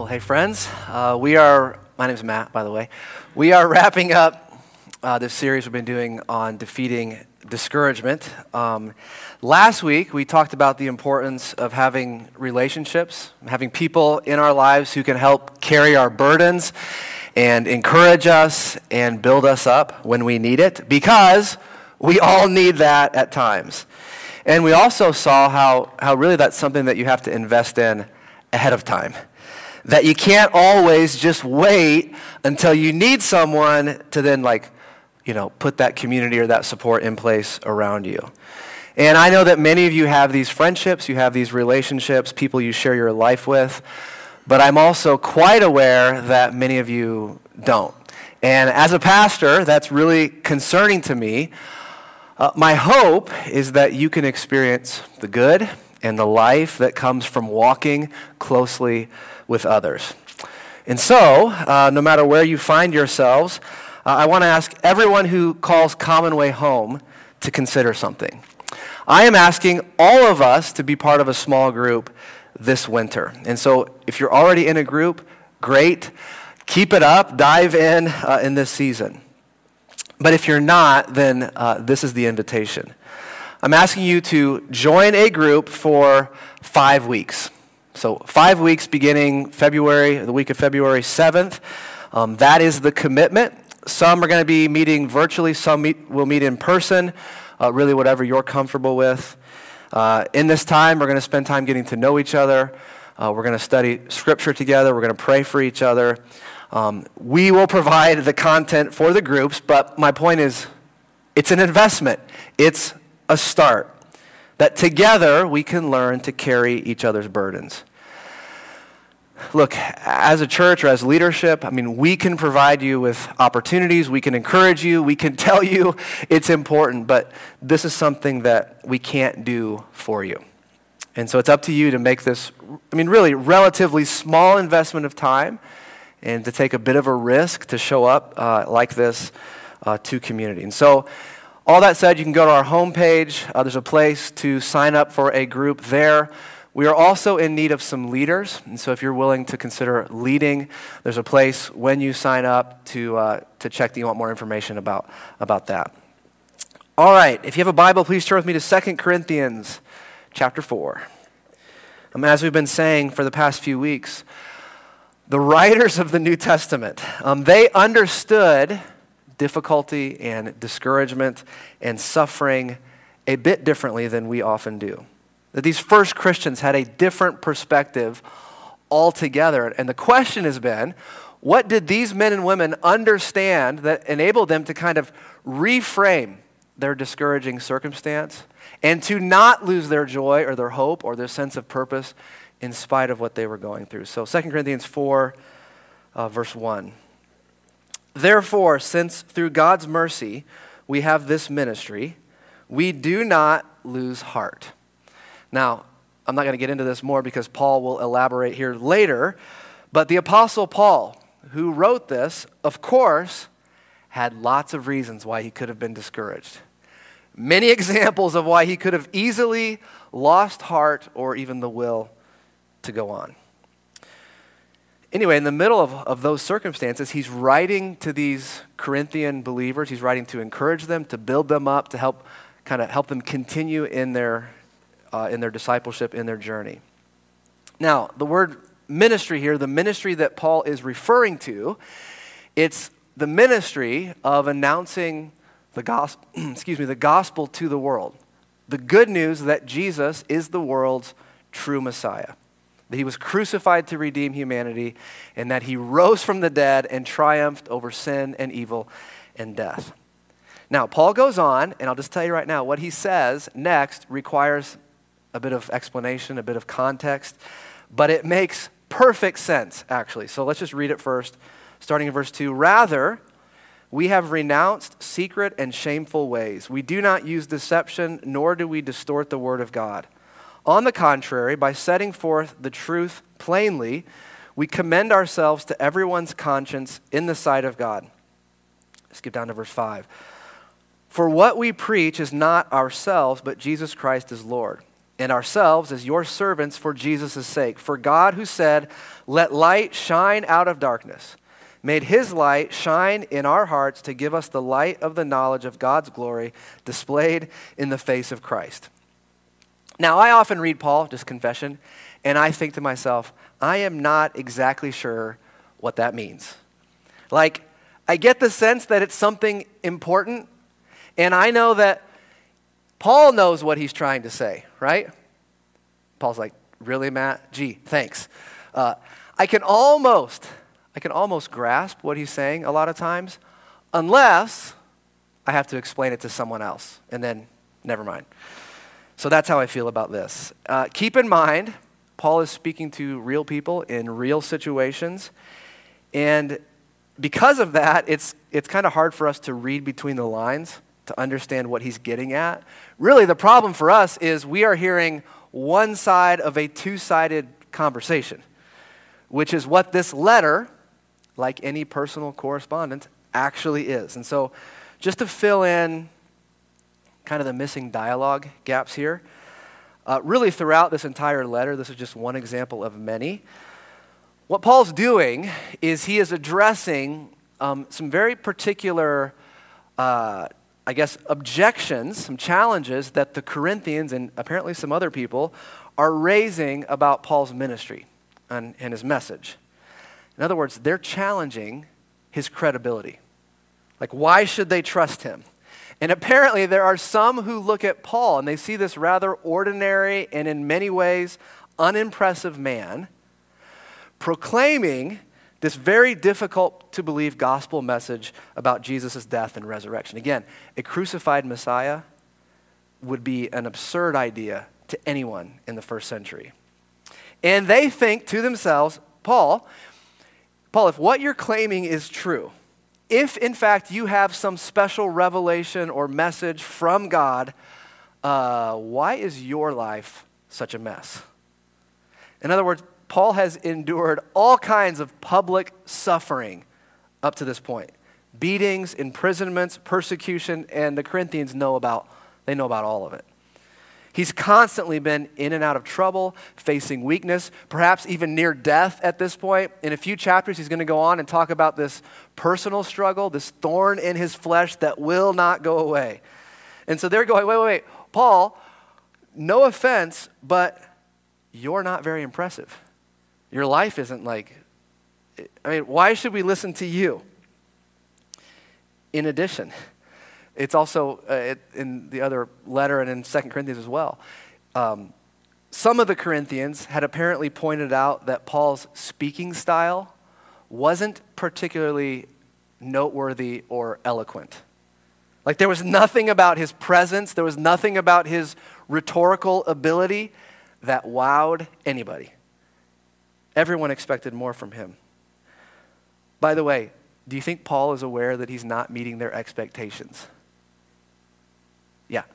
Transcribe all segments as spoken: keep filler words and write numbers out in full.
Well, hey friends, uh, we are, my name's Matt, by the way. We are wrapping up uh, this series we've been doing on defeating discouragement. Um, last week, we talked about the importance of having relationships, having people in our lives who can help carry our burdens and encourage us and build us up when we need it, because we all need that at times. And we also saw how, how really that's something that you have to invest in ahead of time. That you can't always just wait until you need someone to then like, you know, put that community or that support in place around you. And I know that many of you have these friendships, you have these relationships, people you share your life with, but I'm also quite aware that many of you don't. And as a pastor, that's really concerning to me. Uh, my hope is that you can experience the good and the life that comes from walking closely with others. And so, uh, no matter where you find yourselves, uh, I want to ask everyone who calls Commonway home to consider something. I am asking all of us to be part of a small group this winter. And so, if you're already in a group, great. Keep it up. Dive in uh, in this season. But if you're not, then uh, this is the invitation. I'm asking you to join a group for five weeks. So five weeks beginning February, the week of February seventh. Um, that is the commitment. Some are going to be meeting virtually. Some meet, will meet in person, uh, really whatever you're comfortable with. Uh, in this time, we're going to spend time getting to know each other. Uh, we're going to study Scripture together. We're going to pray for each other. Um, we will provide the content for the groups, but my point is, it's an investment. It's a start. That together we can learn to carry each other's burdens. Look, as a church or as leadership, I mean, we can provide you with opportunities, we can encourage you, we can tell you it's important, but this is something that we can't do for you. And so it's up to you to make this, I mean, really relatively small investment of time and to take a bit of a risk to show up uh, like this uh, to community. And so, all that said, you can go to our homepage. Uh, there's a place to sign up for a group there. We are also in need of some leaders, and so if you're willing to consider leading, there's a place when you sign up to uh, to check that you want more information about, about that. All right, if you have a Bible, please turn with me to Second Corinthians chapter four. Um, as we've been saying for the past few weeks, the writers of the New Testament, um, they understood difficulty and discouragement and suffering a bit differently than we often do. That these first Christians had a different perspective altogether. And the question has been, what did these men and women understand that enabled them to kind of reframe their discouraging circumstance and to not lose their joy or their hope or their sense of purpose in spite of what they were going through? So Second Corinthians four, uh, verse one. Therefore, since through God's mercy we have this ministry, we do not lose heart. Now, I'm not going to get into this more because Paul will elaborate here later, but the Apostle Paul, who wrote this, of course, had lots of reasons why he could have been discouraged. Many examples of why he could have easily lost heart or even the will to go on. Anyway, in the middle of, of those circumstances, he's writing to these Corinthian believers. He's writing to encourage them, to build them up, to help kind of help them continue in their uh, in their discipleship, in their journey. Now, the word ministry here, the ministry that Paul is referring to, it's the ministry of announcing the gospel, excuse me, the gospel to the world. The good news that Jesus is the world's true Messiah. That he was crucified to redeem humanity, and that he rose from the dead and triumphed over sin and evil and death. Now, Paul goes on, and I'll just tell you right now, what he says next requires a bit of explanation, a bit of context, but it makes perfect sense, actually. So let's just read it first, starting in verse two. Rather, we have renounced secret and shameful ways. We do not use deception, nor do we distort the word of God. On the contrary, by setting forth the truth plainly, we commend ourselves to everyone's conscience in the sight of God. Skip down to verse five. For what we preach is not ourselves, but Jesus Christ is Lord, and ourselves as your servants for Jesus' sake. For God, who said, 'Let light shine out of darkness,' made his light shine in our hearts to give us the light of the knowledge of God's glory displayed in the face of Christ." Now, I often read Paul, just confession, and I think to myself, I am not exactly sure what that means. Like, I get the sense that it's something important, and I know that Paul knows what he's trying to say, right? Paul's like, "Really, Matt? Gee, thanks." Uh, I can almost, I can almost grasp what he's saying a lot of times, unless I have to explain it to someone else, and then never mind. So that's how I feel about this. Uh, keep in mind, Paul is speaking to real people in real situations, and because of that, it's it's kind of hard for us to read between the lines to understand what he's getting at. Really, the problem for us is we are hearing one side of a two-sided conversation, which is what this letter, like any personal correspondence, actually is. And so just to fill in kind of the missing dialogue gaps here, uh, really throughout this entire letter, this is just one example of many, what Paul's doing is he is addressing um, some very particular, uh, I guess, objections, some challenges that the Corinthians and apparently some other people are raising about Paul's ministry and, and his message. In other words, they're challenging his credibility. Like, why should they trust him? And apparently there are some who look at Paul and they see this rather ordinary and in many ways unimpressive man proclaiming this very difficult to believe gospel message about Jesus' death and resurrection. Again, a crucified Messiah would be an absurd idea to anyone in the first century. And they think to themselves, Paul, Paul, if what you're claiming is true, if in fact you have some special revelation or message from God, uh, why is your life such a mess? In other words, Paul has endured all kinds of public suffering up to this point. Beatings, imprisonments, persecution, and the Corinthians know about, they know about all of it. He's constantly been in and out of trouble, facing weakness, perhaps even near death at this point. In a few chapters, he's going to go on and talk about this personal struggle, this thorn in his flesh that will not go away. And so they're going, wait, wait, wait, Paul, no offense, but you're not very impressive. Your life isn't like, I mean, why should we listen to you? In addition, it's also uh, it, in the other letter and in Second Corinthians as well. Um, some of the Corinthians had apparently pointed out that Paul's speaking style wasn't particularly noteworthy or eloquent. Like there was nothing about his presence, there was nothing about his rhetorical ability that wowed anybody. Everyone expected more from him. By the way, do you think Paul is aware that he's not meeting their expectations? Yeah.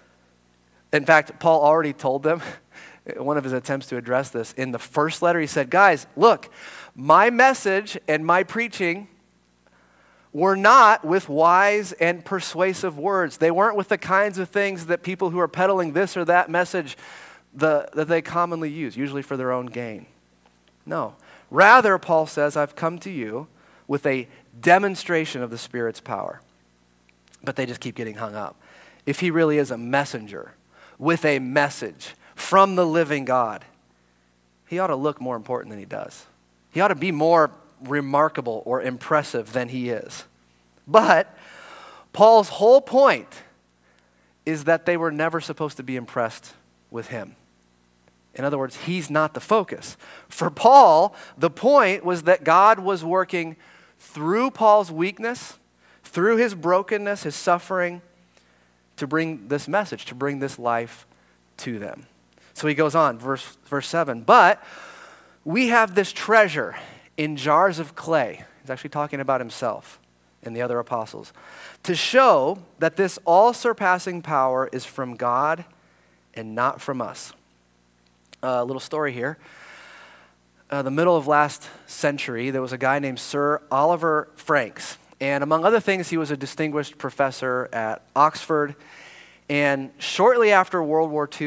In fact, Paul already told them, one of his attempts to address this, in the first letter, he said, guys, look, my message and my preaching were not with wise and persuasive words. They weren't with the kinds of things that people who are peddling this or that message the, that they commonly use, usually for their own gain. No. Rather, Paul says, I've come to you with a demonstration of the Spirit's power. But they just keep getting hung up. If he really is a messenger with a message from the living God, he ought to look more important than he does. He ought to be more remarkable or impressive than he is. But Paul's whole point is that they were never supposed to be impressed with him. In other words, he's not the focus. For Paul, the point was that God was working through Paul's weakness, through his brokenness, his suffering, to bring this message, to bring this life to them. So he goes on, verse, verse seven, but we have this treasure in jars of clay. He's actually talking about himself and the other apostles, to show that this all-surpassing power is from God and not from us. A uh, little story here. Uh, the middle of last century, there was a guy named Sir Oliver Franks. And among other things, he was a distinguished professor at Oxford. And shortly after World War Two,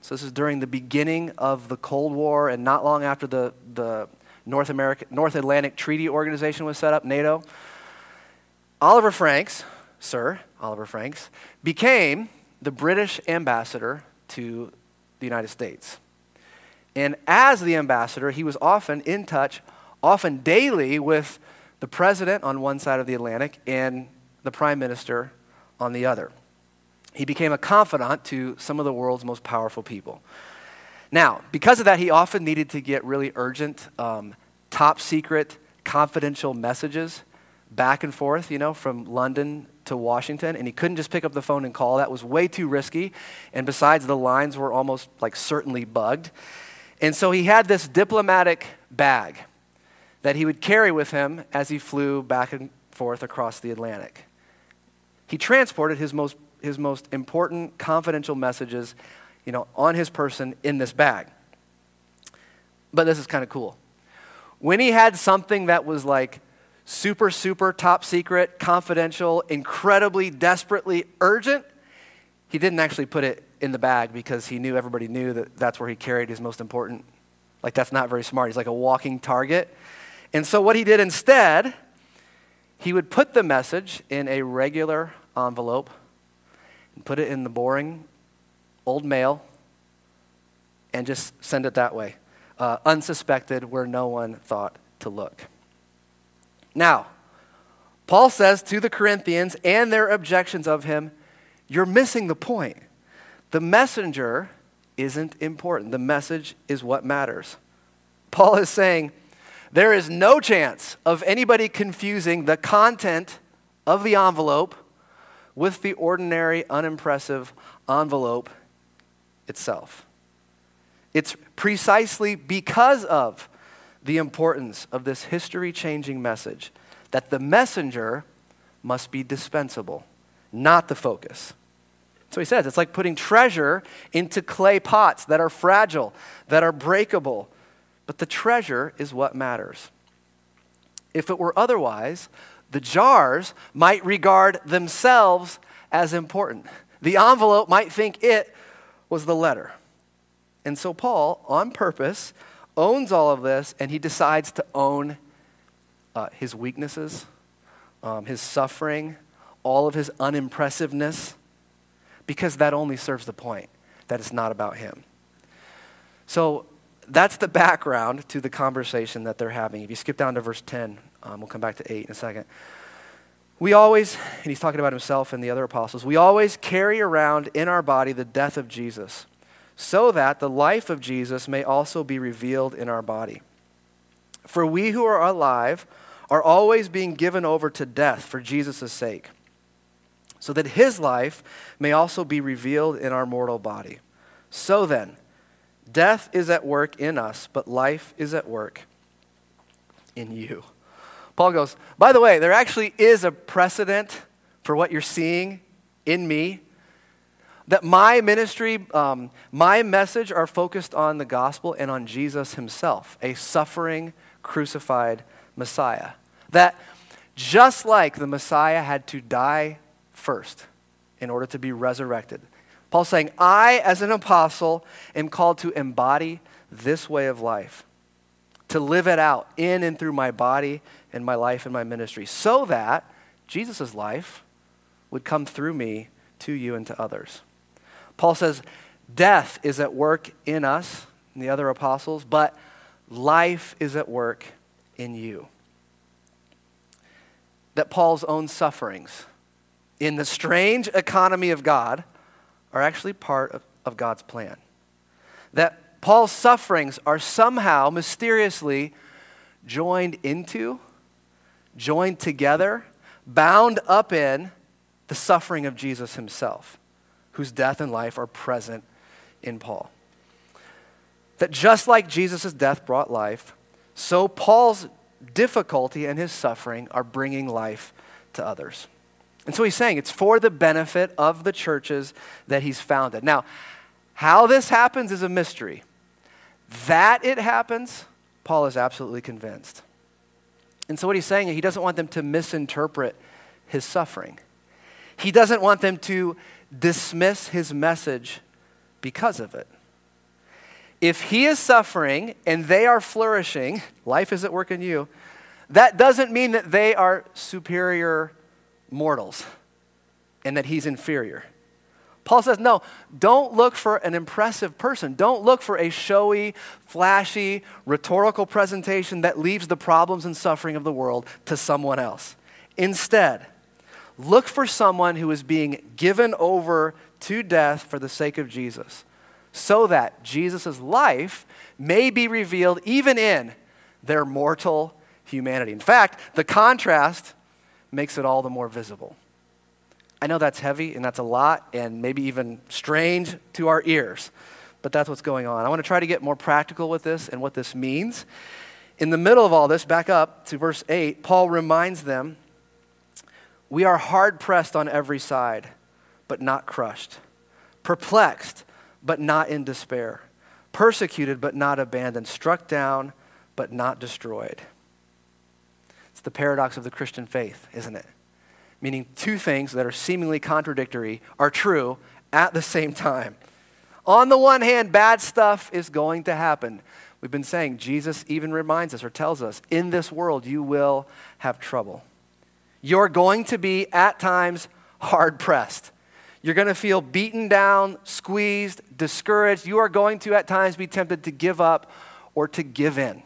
So this is during the beginning of the Cold War and not long after the, the North America, North Atlantic Treaty Organization was set up, NATO. Oliver Franks, Sir Oliver Franks, became the British ambassador to the United States. And as the ambassador, he was often in touch, often daily, with the president on one side of the Atlantic and the prime minister on the other. He became a confidant to some of the world's most powerful people. Now, because of that, he often needed to get really urgent, um, top secret, confidential messages back and forth, you know, from London to Washington, and he couldn't just pick up the phone and call. That was way too risky, and besides, the lines were almost like certainly bugged. And so he had this diplomatic bag that he would carry with him as he flew back and forth across the Atlantic. He transported his most his most important confidential messages, you know, on his person in this bag. But this is kind of cool. When he had something that was like super, super top secret, confidential, incredibly, desperately urgent, he didn't actually put it in the bag because he knew everybody knew that that's where he carried his most important. Like, that's not very smart. He's like a walking target. And so what he did instead, he would put the message in a regular envelope and put it in the boring old mail and just send it that way, uh, unsuspected, where no one thought to look. Now, Paul says to the Corinthians and their objections of him, you're missing the point. The messenger isn't important. The message is what matters. Paul is saying there is no chance of anybody confusing the content of the envelope with the ordinary, unimpressive envelope itself. It's precisely because of the importance of this history-changing message that the messenger must be dispensable, not the focus. So he says it's like putting treasure into clay pots that are fragile, that are breakable, but the treasure is what matters. If it were otherwise, the jars might regard themselves as important. The envelope might think it was the letter. And so Paul, on purpose, owns all of this, and he decides to own uh, his weaknesses, um, his suffering, all of his unimpressiveness, because that only serves the point that it's not about him. So that's the background to the conversation that they're having. If you skip down to verse ten, um, we'll come back to eight in a second. We always, and he's talking about himself and the other apostles, we always carry around in our body the death of Jesus, so that the life of Jesus may also be revealed in our body. For we who are alive are always being given over to death for Jesus' sake, so that his life may also be revealed in our mortal body. So then, death is at work in us, but life is at work in you. Paul goes, by the way, there actually is a precedent for what you're seeing in me, that my ministry, um, my message are focused on the gospel and on Jesus himself, a suffering, crucified Messiah. That just like the Messiah had to die first in order to be resurrected, Paul's saying, I, as an apostle, am called to embody this way of life, to live it out in and through my body and my life and my ministry, so that Jesus' life would come through me to you and to others. Paul says, death is at work in us and the other apostles, but life is at work in you. That Paul's own sufferings in the strange economy of God are actually part of, of God's plan. That Paul's sufferings are somehow mysteriously joined into, joined together, bound up in the suffering of Jesus himself, whose death and life are present in Paul. That just like Jesus' death brought life, so Paul's difficulty and his suffering are bringing life to others. And so he's saying it's for the benefit of the churches that he's founded. Now, how this happens is a mystery. That it happens, Paul is absolutely convinced. And so what he's saying is he doesn't want them to misinterpret his suffering. He doesn't want them to dismiss his message because of it. If he is suffering and they are flourishing, life is at work in you, that doesn't mean that they are superior mortals and that he's inferior. Paul says, no, don't look for an impressive person. Don't look for a showy, flashy, rhetorical presentation that leaves the problems and suffering of the world to someone else. Instead, look for someone who is being given over to death for the sake of Jesus, so that Jesus' life may be revealed even in their mortal humanity. In fact, the contrast makes it all the more visible. I know that's heavy and that's a lot and maybe even strange to our ears, but that's what's going on. I want to try to get more practical with this and what this means. In the middle of all this, back up to verse eight, Paul reminds them, we are hard pressed on every side, but not crushed, perplexed, but not in despair, persecuted, but not abandoned, struck down, but not destroyed. It's the paradox of the Christian faith, isn't it? Meaning two things that are seemingly contradictory are true at the same time. On the one hand, bad stuff is going to happen. We've been saying, Jesus even reminds us or tells us, in this world you will have trouble. You're going to be, at times, hard-pressed. You're going to feel beaten down, squeezed, discouraged. You are going to, at times, be tempted to give up or to give in.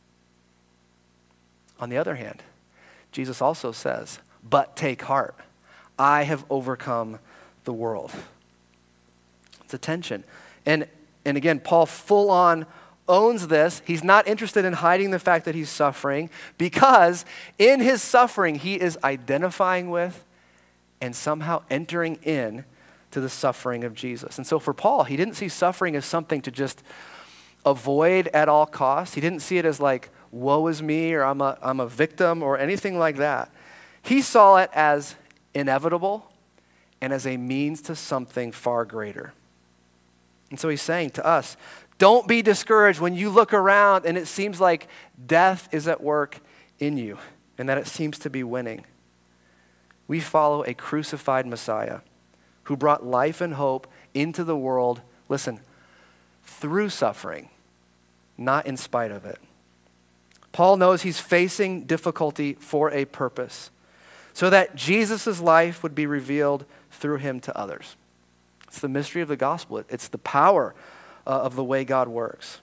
On the other hand, Jesus also says, but take heart. I have overcome the world. It's a tension. And, and again, Paul full on owns this. He's not interested in hiding the fact that he's suffering, because in his suffering, he is identifying with and somehow entering in to the suffering of Jesus. And so for Paul, he didn't see suffering as something to just avoid at all costs. He didn't see it as like, woe is me, or I'm a, I'm a victim, or anything like that. He saw it as inevitable and as a means to something far greater. And so he's saying to us, don't be discouraged when you look around and it seems like death is at work in you and that it seems to be winning. We follow a crucified Messiah who brought life and hope into the world, listen, through suffering, not in spite of it. Paul knows he's facing difficulty for a purpose, so that Jesus' life would be revealed through him to others. It's the mystery of the gospel. It's the power uh, of the way God works.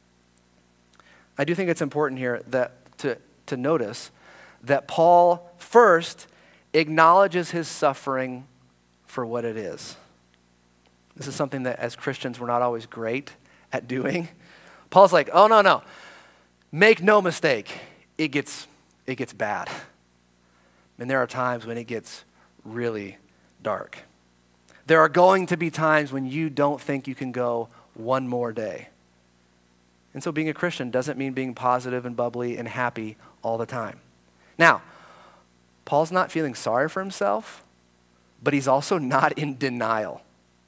I do think it's important here that to, to notice that Paul first acknowledges his suffering for what it is. This is something that as Christians we're not always great at doing. Paul's like, oh, no, no. Make no mistake, it gets, it gets bad. And there are times when it gets really dark. There are going to be times when you don't think you can go one more day. And so being a Christian doesn't mean being positive and bubbly and happy all the time. Now, Paul's not feeling sorry for himself, but he's also not in denial.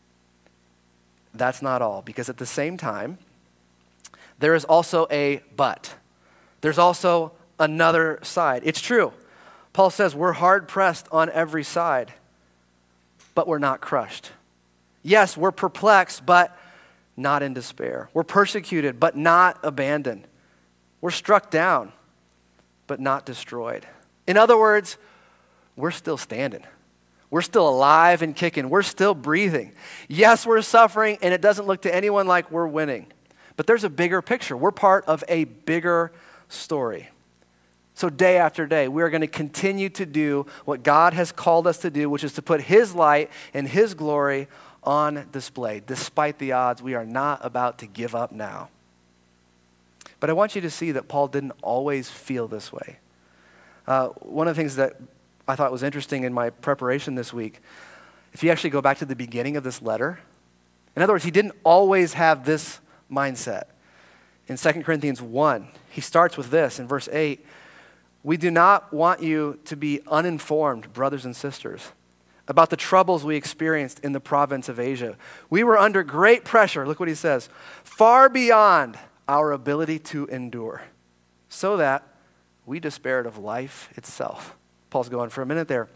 That's not all, because at the same time, there is also a but. There's also another side. It's true. Paul says we're hard-pressed on every side, but we're not crushed. Yes, we're perplexed, but not in despair. We're persecuted, but not abandoned. We're struck down, but not destroyed. In other words, we're still standing. We're still alive and kicking. We're still breathing. Yes, we're suffering, and it doesn't look to anyone like we're winning. But there's a bigger picture. We're part of a bigger story. So day after day, we are going to continue to do what God has called us to do, which is to put his light and his glory on display. Despite the odds, we are not about to give up now. But I want you to see that Paul didn't always feel this way. Uh, one of the things that I thought was interesting in my preparation this week, if you actually go back to the beginning of this letter, in other words, he didn't always have this mindset. In Second Corinthians one, he starts with this in verse eight. We do not want you to be uninformed, brothers and sisters, about the troubles we experienced in the province of Asia. We were under great pressure, look what he says, far beyond our ability to endure, so that we despaired of life itself. Paul's going, for a minute there,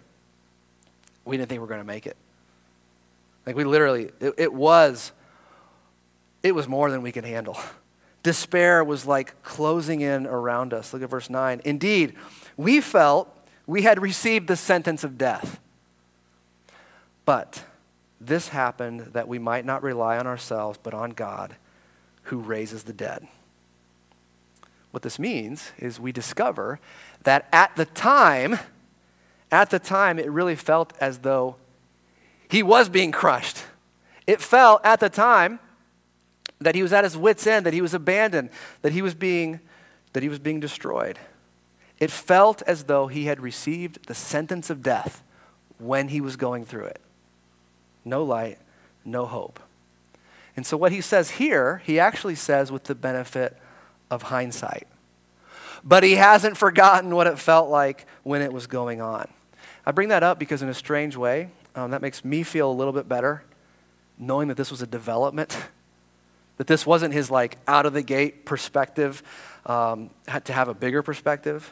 we didn't think we were going to make it. Like we literally, it, it was it was more than we could handle. Despair was like closing in around us. Look at verse nine. Indeed, we felt we had received the sentence of death. But this happened that we might not rely on ourselves, but on God, who raises the dead. What this means is we discover that at the time, at the time, it really felt as though he was being crushed. It felt at the time that he was at his wit's end, that he was abandoned, that he was being, that he was being destroyed. It felt as though he had received the sentence of death when he was going through it. No light, no hope. And so what he says here, he actually says with the benefit of hindsight. But he hasn't forgotten what it felt like when it was going on. I bring that up because in a strange way, um, that makes me feel a little bit better, knowing that this was a development, that this wasn't his like out of the gate perspective, um, had to have a bigger perspective.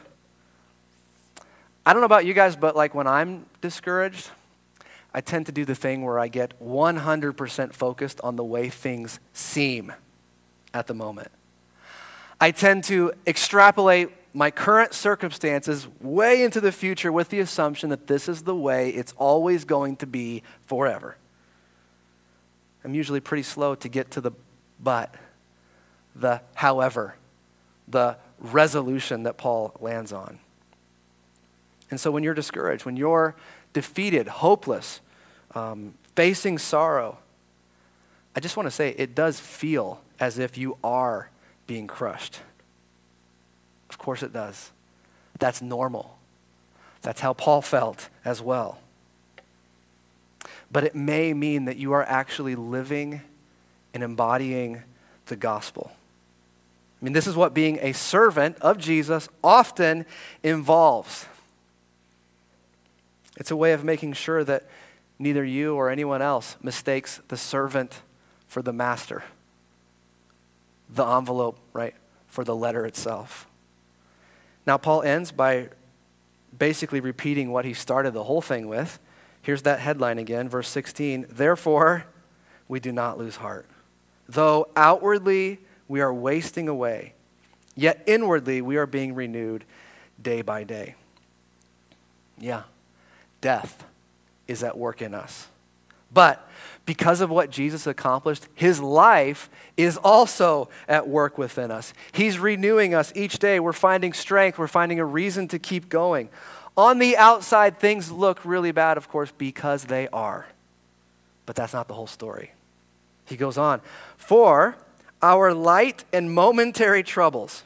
I don't know about you guys, but like when I'm discouraged, I tend to do the thing where I get one hundred percent focused on the way things seem at the moment. I tend to extrapolate my current circumstances way into the future with the assumption that this is the way it's always going to be forever. I'm usually pretty slow to get to the but, the however, the resolution that Paul lands on. And so when you're discouraged, when you're defeated, hopeless, um, facing sorrow, I just want to say it does feel as if you are being crushed. Of course it does. That's normal. That's how Paul felt as well. But it may mean that you are actually living and embodying the gospel. I mean, this is what being a servant of Jesus often involves. It's a way of making sure that neither you or anyone else mistakes the servant for the master. The envelope, right, for the letter itself. Now, Paul ends by basically repeating what he started the whole thing with. Here's that headline again, verse sixteen. Therefore, we do not lose heart. Though outwardly we are wasting away, yet inwardly we are being renewed day by day. Yeah, death is at work in us. But because of what Jesus accomplished, his life is also at work within us. He's renewing us each day. We're finding strength. We're finding a reason to keep going. On the outside, things look really bad, of course, because they are. But that's not the whole story. He goes on, for our light and momentary troubles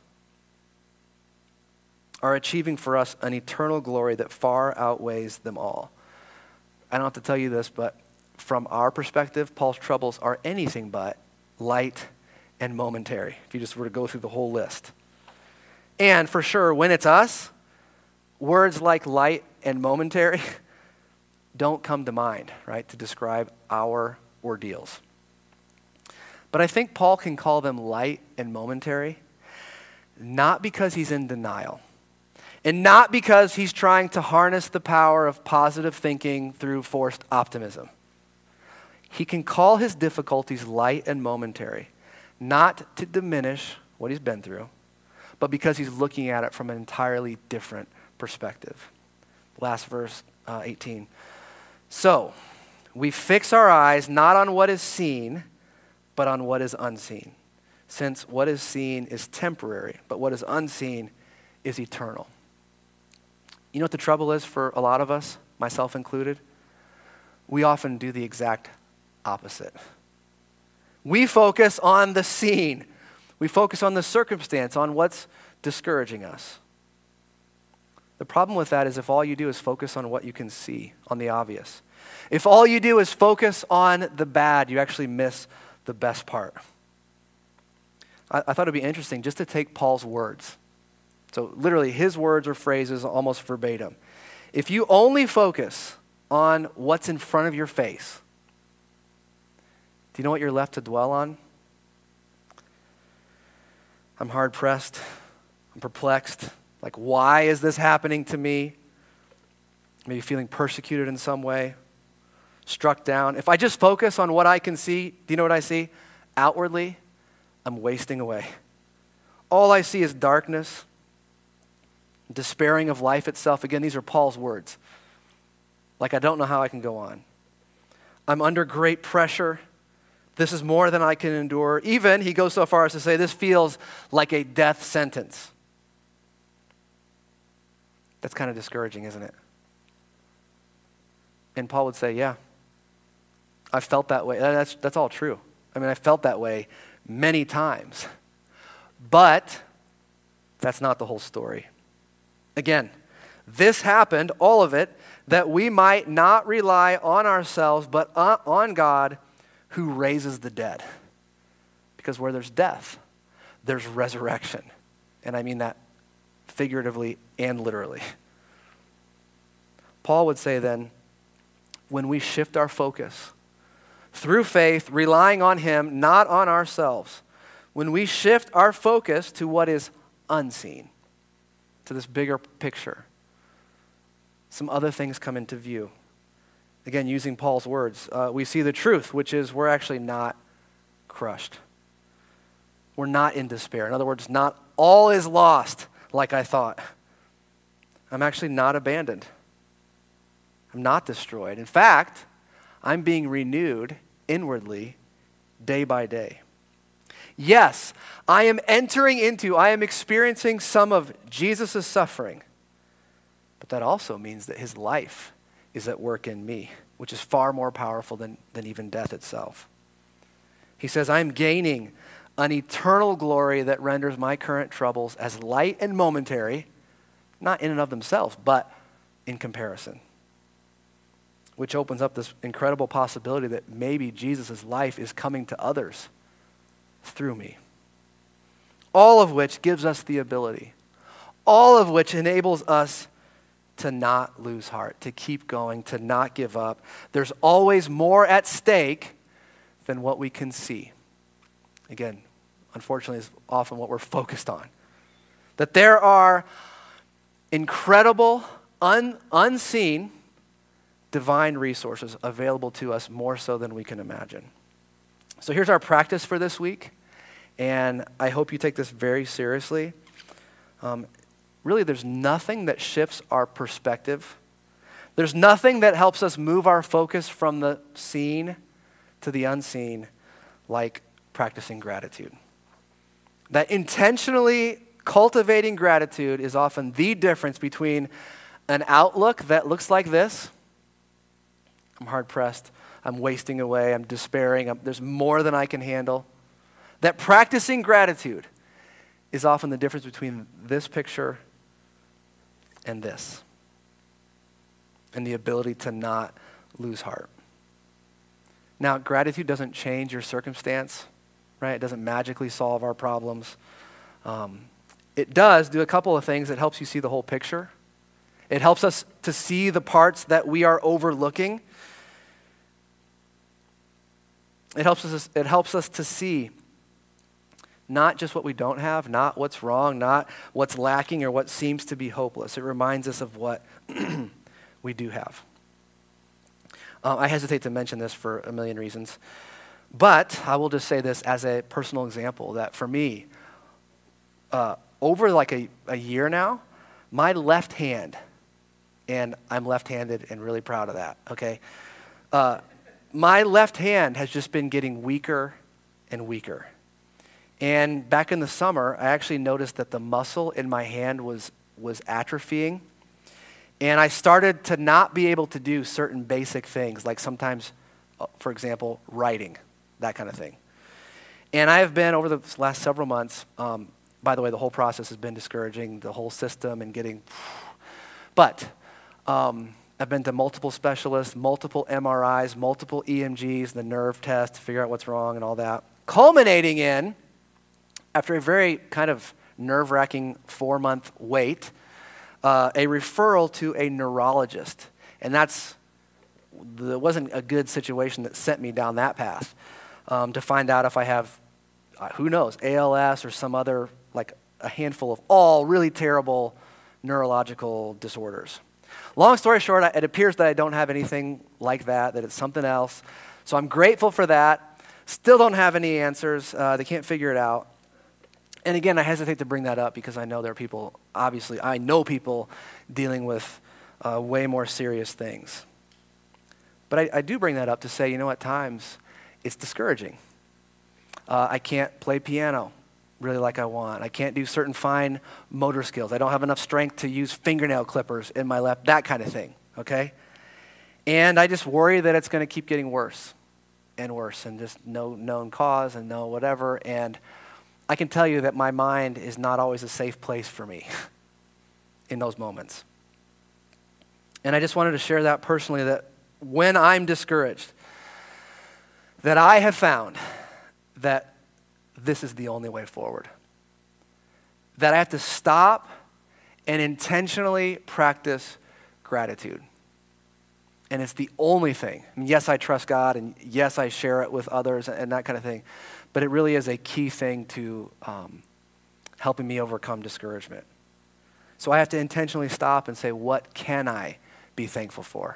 are achieving for us an eternal glory that far outweighs them all. I don't have to tell you this, but from our perspective, Paul's troubles are anything but light and momentary, if you just were to go through the whole list. And for sure, when it's us, words like light and momentary don't come to mind, right, to describe our ordeals. But I think Paul can call them light and momentary, not because he's in denial, and not because he's trying to harness the power of positive thinking through forced optimism. He can call his difficulties light and momentary, not to diminish what he's been through, but because he's looking at it from an entirely different perspective. Last verse, uh, eighteen. So, we fix our eyes not on what is seen, but on what is unseen. Since what is seen is temporary, but what is unseen is eternal. You know what the trouble is for a lot of us, myself included? We often do the exact opposite. We focus on the seen. We focus on the circumstance, on what's discouraging us. The problem with that is if all you do is focus on what you can see, on the obvious. If all you do is focus on the bad, you actually miss the best part. I, I thought it'd be interesting just to take Paul's words. So literally his words or phrases almost verbatim. If you only focus on what's in front of your face, do you know what you're left to dwell on? I'm hard pressed. I'm perplexed. Like, why is this happening to me? Maybe feeling persecuted in some way, struck down. If I just focus on what I can see, do you know what I see? Outwardly, I'm wasting away. All I see is darkness, despairing of life itself. Again, these are Paul's words. Like, I don't know how I can go on. I'm under great pressure. This is more than I can endure. Even, he goes so far as to say, this feels like a death sentence. That's kind of discouraging, isn't it? And Paul would say, yeah, I felt that way. That's, that's all true. I mean, I felt that way many times. But that's not the whole story. Again, this happened, all of it, that we might not rely on ourselves, but on God who raises the dead. Because where there's death, there's resurrection. And I mean that figuratively and literally. Paul would say then, when we shift our focus through faith, relying on him, not on ourselves, when we shift our focus to what is unseen, to this bigger picture, some other things come into view. Again, using Paul's words, uh, we see the truth, which is we're actually not crushed. We're not in despair. In other words, not all is lost like I thought. I'm actually not abandoned. I'm not destroyed. In fact, I'm being renewed inwardly day by day. Yes, I am entering into, I am experiencing some of Jesus' suffering. But that also means that his life is at work in me, which is far more powerful than, than even death itself. He says, I'm gaining an eternal glory that renders my current troubles as light and momentary, not in and of themselves, but in comparison. Which opens up this incredible possibility that maybe Jesus' life is coming to others through me. All of which gives us the ability, all of which enables us to not lose heart, to keep going, to not give up. There's always more at stake than what we can see. Again, unfortunately, is often what we're focused on. That there are incredible, un, unseen, divine resources available to us more so than we can imagine. So here's our practice for this week, and I hope you take this very seriously. Um, really, there's nothing that shifts our perspective. There's nothing that helps us move our focus from the seen to the unseen like practicing gratitude. That intentionally cultivating gratitude is often the difference between an outlook that looks like this. I'm hard-pressed. I'm wasting away. I'm despairing. I'm, there's more than I can handle. That practicing gratitude is often the difference between this picture and this. And the ability to not lose heart. Now, gratitude doesn't change your circumstance, right? It doesn't magically solve our problems. Um, it does do a couple of things. It helps you see the whole picture. It helps us to see the parts that we are overlooking. It helps us, it helps us to see not just what we don't have, not what's wrong, not what's lacking or what seems to be hopeless. It reminds us of what we do have. Um, I hesitate to mention this for a million reasons, but I will just say this as a personal example that for me, uh, over like a, a year now, my left hand, and I'm left-handed and really proud of that, okay? Uh, my left hand has just been getting weaker and weaker. And back in the summer, I actually noticed that the muscle in my hand was, was atrophying. And I started to not be able to do certain basic things, like sometimes, for example, writing, that kind of thing. And I have been, over the last several months, um, by the way, the whole process has been discouraging, the whole system and getting, but um, I've been to multiple specialists, multiple M R Is, multiple E M Gs, the nerve test to figure out what's wrong and all that, culminating in, after a very kind of nerve-wracking four-month wait, uh, a referral to a neurologist. And that's, it wasn't a good situation that sent me down that path um, to find out if I have, uh, who knows, A L S or some other, like a handful of all really terrible neurological disorders. Long story short, it appears that I don't have anything like that, that it's something else. So I'm grateful for that. still don't have any answers. Uh, they can't figure it out. And again, I hesitate to bring that up because I know there are people, obviously, I know people dealing with uh, way more serious things. But I, I do bring that up to say, you know, at times it's discouraging. Uh, I can't play piano really like I want. I can't do certain fine motor skills. I don't have enough strength to use fingernail clippers in my left, that kind of thing, okay? And I just worry that it's going to keep getting worse and worse and just no known cause and no whatever. And I can tell you that my mind is not always a safe place for me in those moments. And I just wanted to share that personally, that when I'm discouraged, that I have found that this is the only way forward. That I have to stop and intentionally practice gratitude. And it's the only thing. I mean, yes, I trust God, and yes, I share it with others and that kind of thing. But it really is a key thing to um, helping me overcome discouragement. So I have to intentionally stop and say, what can I be thankful for?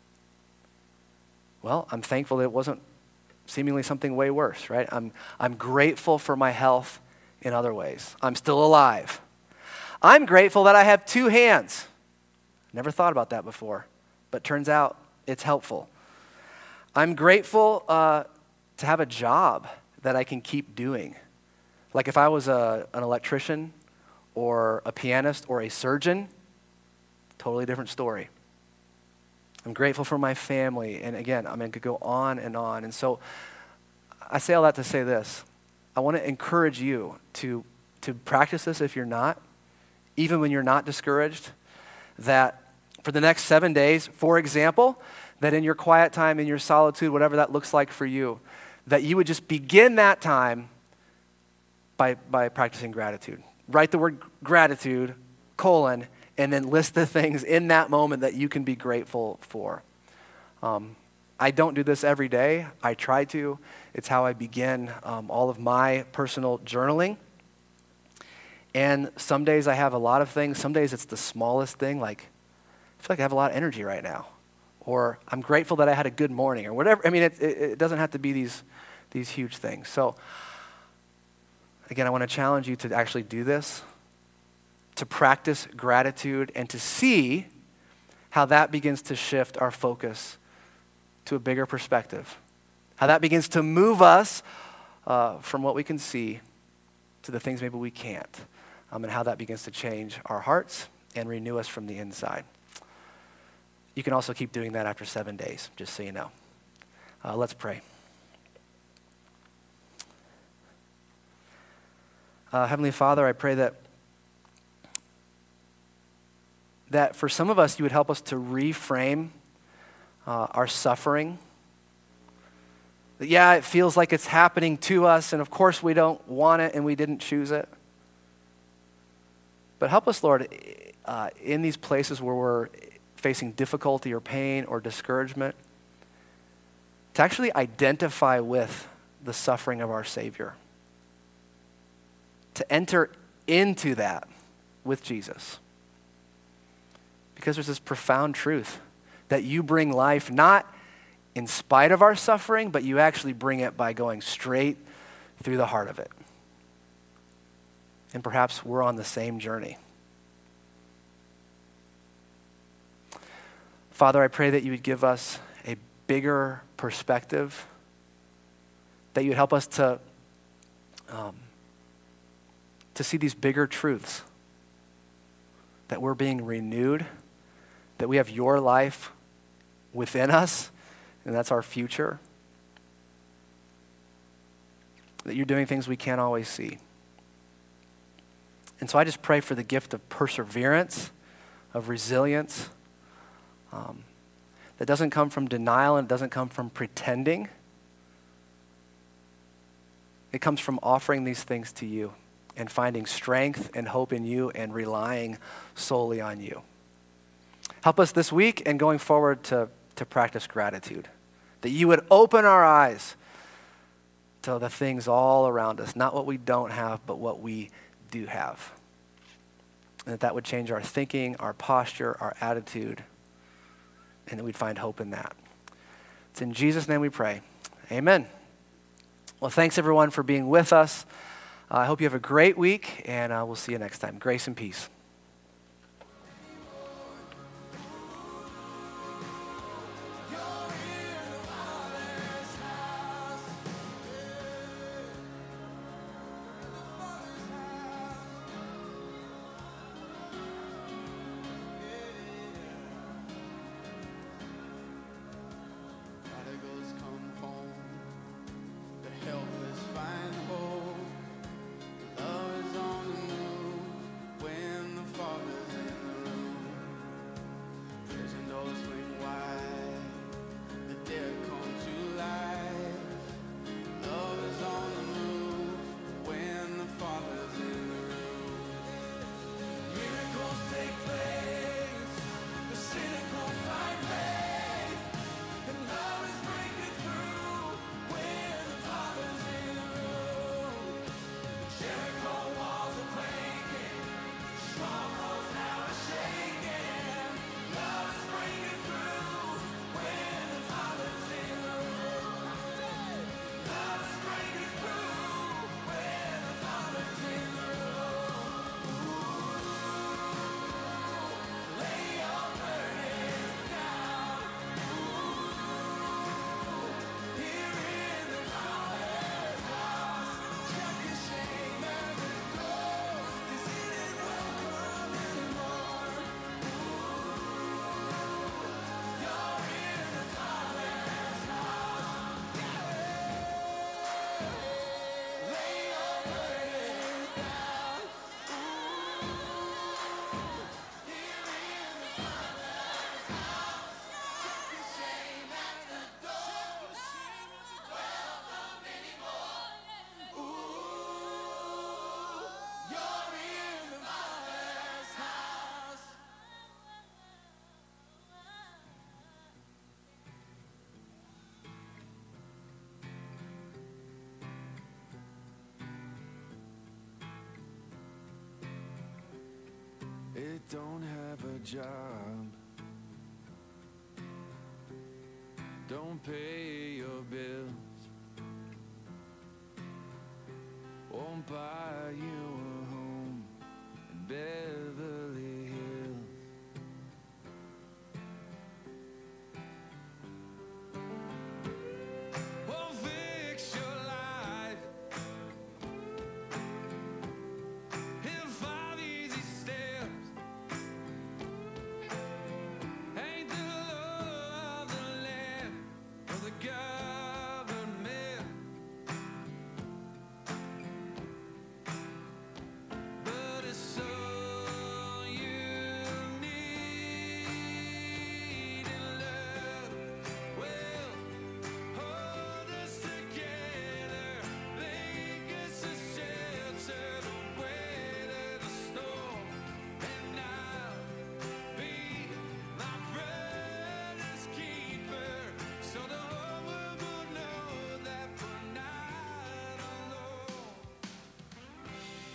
Well, I'm thankful that it wasn't seemingly something way worse, right? I'm, I'm grateful for my health in other ways. I'm still alive. I'm grateful that I have two hands. Never thought about that before, but turns out it's helpful. I'm grateful uh, to have a job that I can keep doing. Like if I was a, an electrician or a pianist or a surgeon, totally different story. I'm grateful for my family. And again, I mean, I could go on and on. And so I say all that to say this. I want to encourage you to, to practice this if you're not, even when you're not discouraged, that for the next seven days, for example, that in your quiet time, in your solitude, whatever that looks like for you, that you would just begin that time by, by practicing gratitude. Write the word gratitude, colon, and then list the things in that moment that you can be grateful for. Um, I don't do this every day. I try to. It's how I begin um, all of my personal journaling. And some days I have a lot of things. Some days it's the smallest thing, like I feel like I have a lot of energy right now. Or I'm grateful that I had a good morning, or whatever. I mean, it, it, it doesn't have to be these, these huge things. So again, I want to challenge you to actually do this, to practice gratitude, and to see how that begins to shift our focus to a bigger perspective. How that begins to move us uh, from what we can see to the things maybe we can't. Um, and how that begins to change our hearts and renew us from the inside. You can also keep doing that after seven days, just so you know. Uh, let's pray. Uh, Heavenly Father, I pray that that for some of us, you would help us to reframe uh, our suffering. That, yeah, it feels like it's happening to us, and of course we don't want it and we didn't choose it. But help us, Lord, uh, in these places where we're facing difficulty or pain or discouragement, to actually identify with the suffering of our Savior. To enter into that with Jesus. Because there's this profound truth that you bring life not in spite of our suffering, but you actually bring it by going straight through the heart of it. And perhaps we're on the same journey. Father, I pray that you would give us a bigger perspective, that you would help us to, um, to see these bigger truths, that we're being renewed, that we have your life within us, and that's our future, that you're doing things we can't always see. And so I just pray for the gift of perseverance, of resilience, um, that doesn't come from denial and it doesn't come from pretending. It comes from offering these things to you and finding strength and hope in you and relying solely on you. Help us this week and going forward to, to practice gratitude, that you would open our eyes to the things all around us, not what we don't have, but what we do have. And that that would change our thinking, our posture, our attitude, and that we'd find hope in that. It's in Jesus' name we pray. Amen. Well, thanks everyone for being with us. Uh, I hope you have a great week, and uh, we'll see you next time. Grace and peace. It don't have a job, don't pay your bills, won't buy